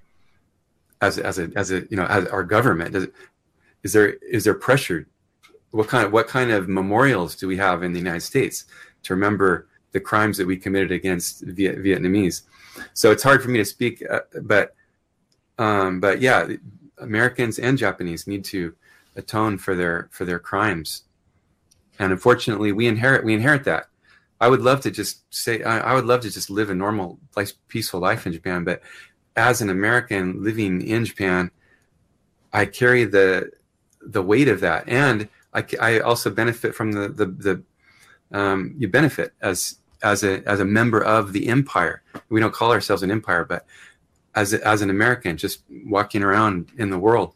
as our government? Is there pressure? What kind of memorials do we have in the United States to remember the crimes that we committed against Vietnamese? So it's hard for me to speak, but yeah, Americans and Japanese need to atone for their crimes, and unfortunately, we inherit that. I would love to just live a normal, peaceful life in Japan, but as an American living in Japan, I carry the weight of that, and I also benefit from you benefit as a member of the empire. We don't call ourselves an empire, but as an American, just walking around in the world,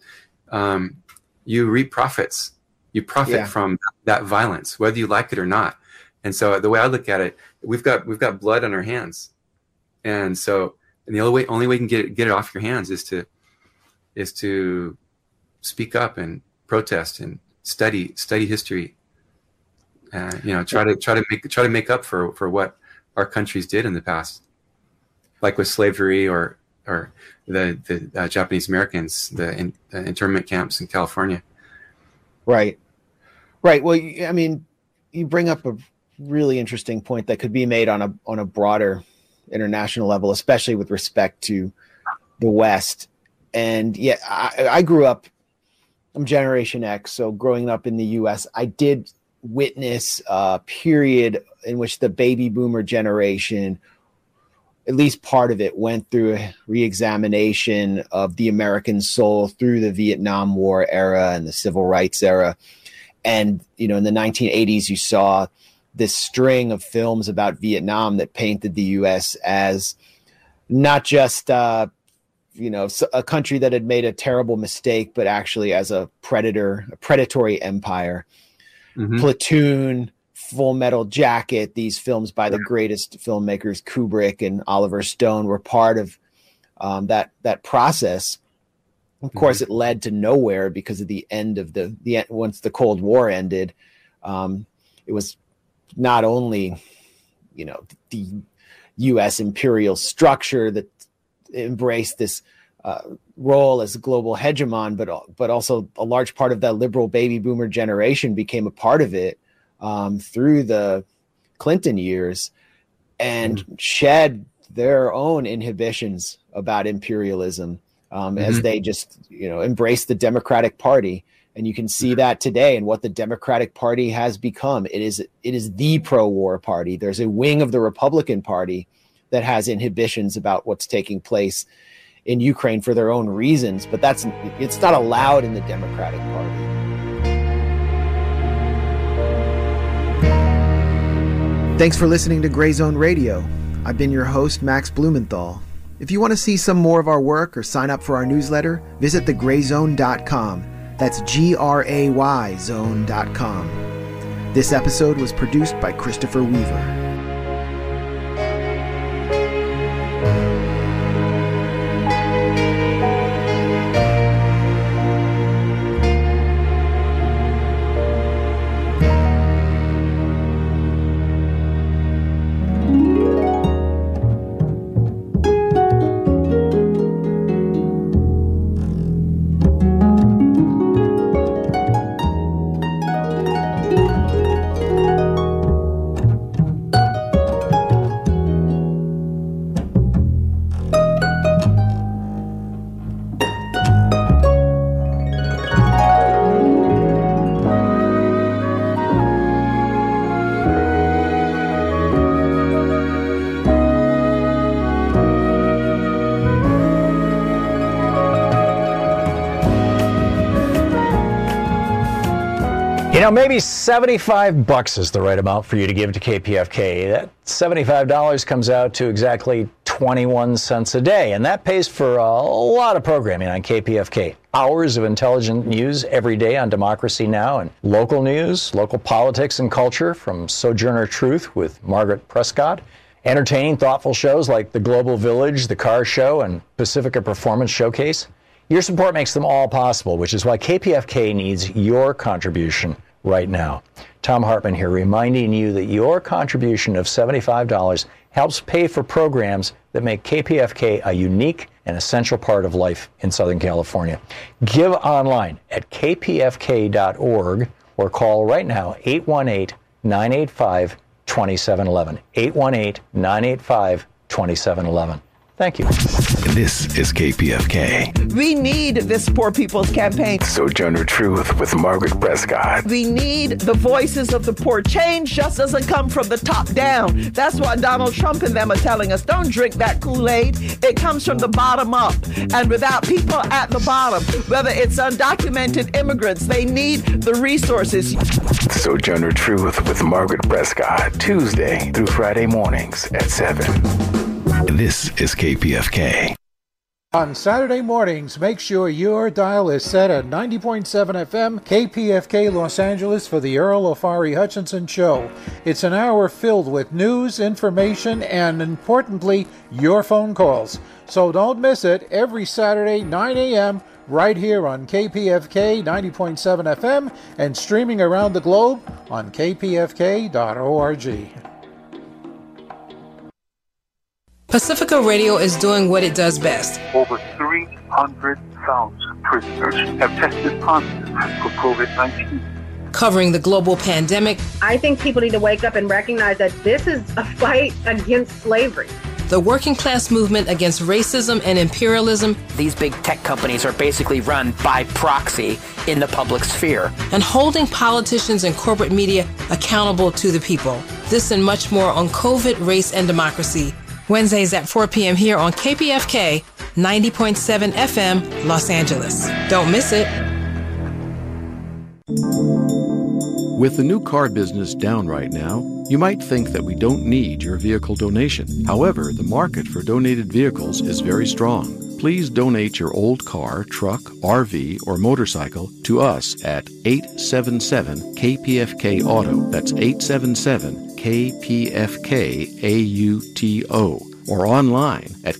you reap profits. You profit from that violence, whether you like it or not. And so the way I look at it, we've got blood on our hands, and the only way you can get it off your hands is to speak up and protest and study history. Try to make up for what our countries did in the past, like with slavery or the Japanese Americans, the internment camps in California. Right. Well, I mean, you bring up a really interesting point that could be made on a broader international level, especially with respect to the West. And yeah, I grew up, I'm Generation X, so growing up in the U.S., I did witness a period in which the baby boomer generation, at least part of it, went through a reexamination of the American soul through the Vietnam War era and the Civil Rights era. And, in the 1980s, you saw this string of films about Vietnam that painted the U.S. as not just, a country that had made a terrible mistake, but actually as a predatory empire. Mm-hmm. Platoon, Full Metal Jacket, these films by the greatest filmmakers, Kubrick and Oliver Stone, were part of that process. Of course, it led to nowhere because of the end of once the Cold War ended. It was not only, the U.S. imperial structure that embraced this role as a global hegemon, but also a large part of that liberal baby boomer generation became a part of it through the Clinton years and shed their own inhibitions about imperialism as they just, embrace the Democratic Party. And you can see that today in what the Democratic Party has become. It is the pro-war party. There's a wing of the Republican Party that has inhibitions about what's taking place in Ukraine for their own reasons, but it's not allowed in the Democratic Party. Thanks for listening to Gray Zone Radio. I've been your host, Max Blumenthal. If you want to see some more of our work or sign up for our newsletter, visit thegrayzone.com. That's GRAY zone.com. This episode was produced by Christopher Weaver. Maybe $75 is the right amount for you to give to KPFK. That $75 comes out to exactly 21 cents a day, and that pays for a lot of programming on KPFK. Hours of intelligent news every day on Democracy Now! And local news, local politics and culture from Sojourner Truth with Margaret Prescott. Entertaining, thoughtful shows like The Global Village, The Car Show, and Pacifica Performance Showcase. Your support makes them all possible, which is why KPFK needs your contribution right now. Tom Hartman here, reminding you that your contribution of $75 helps pay for programs that make KPFK a unique and essential part of life in Southern California. Give online at kpfk.org or call right now 818-985-2711. 818-985-2711. Thank you. This is KPFK. We need this Poor People's Campaign. Sojourner Truth with Margaret Prescott. We need the voices of the poor. Change just doesn't come from the top down. That's what Donald Trump and them are telling us. Don't drink that Kool-Aid. It comes from the bottom up. And without people at the bottom, whether it's undocumented immigrants, they need the resources. Sojourner Truth with Margaret Prescott. Tuesday through Friday mornings at 7. This is KPFK. On Saturday mornings, make sure your dial is set at 90.7 FM, KPFK Los Angeles for the Earl Ofari Hutchinson Show. It's an hour filled with news, information, and importantly, your phone calls. So don't miss it every Saturday, 9 a.m., right here on KPFK 90.7 FM and streaming around the globe on kpfk.org. Pacifica Radio is doing what it does best. Over 300,000 prisoners have tested positive for COVID-19. Covering the global pandemic. I think people need to wake up and recognize that this is a fight against slavery. The working class movement against racism and imperialism. These big tech companies are basically run by proxy in the public sphere. And holding politicians and corporate media accountable to the people. This and much more on COVID, Race, and Democracy. Wednesdays at 4 p.m. here on KPFK 90.7 FM, Los Angeles. Don't miss it. With the new car business down right now, you might think that we don't need your vehicle donation. However, the market for donated vehicles is very strong. Please donate your old car, truck, RV, or motorcycle to us at 877-KPFK-AUTO. That's 877-KPFK-AUTO. Or online at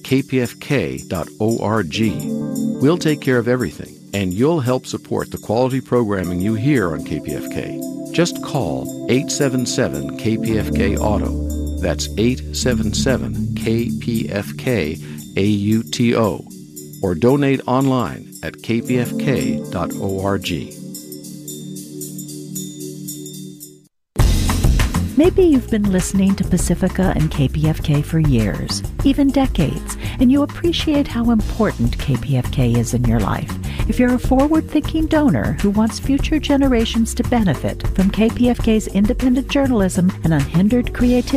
kpfk.org. We'll take care of everything, and you'll help support the quality programming you hear on KPFK. Just call 877-KPFK-AUTO. That's 877-KPFK-AUTO. or donate online at kpfk.org. Maybe you've been listening to Pacifica and KPFK for years, even decades, and you appreciate how important KPFK is in your life. If you're a forward-thinking donor who wants future generations to benefit from KPFK's independent journalism and unhindered creativity,